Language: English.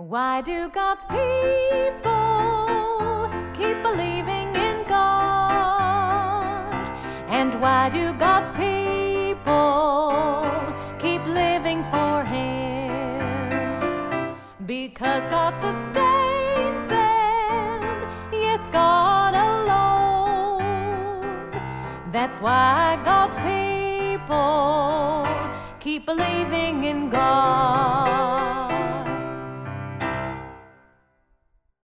Why do God's people keep believing in God? And why do God's people keep living for Him? Because God sustains them, yes, God alone. That's why God's people keep believing in God.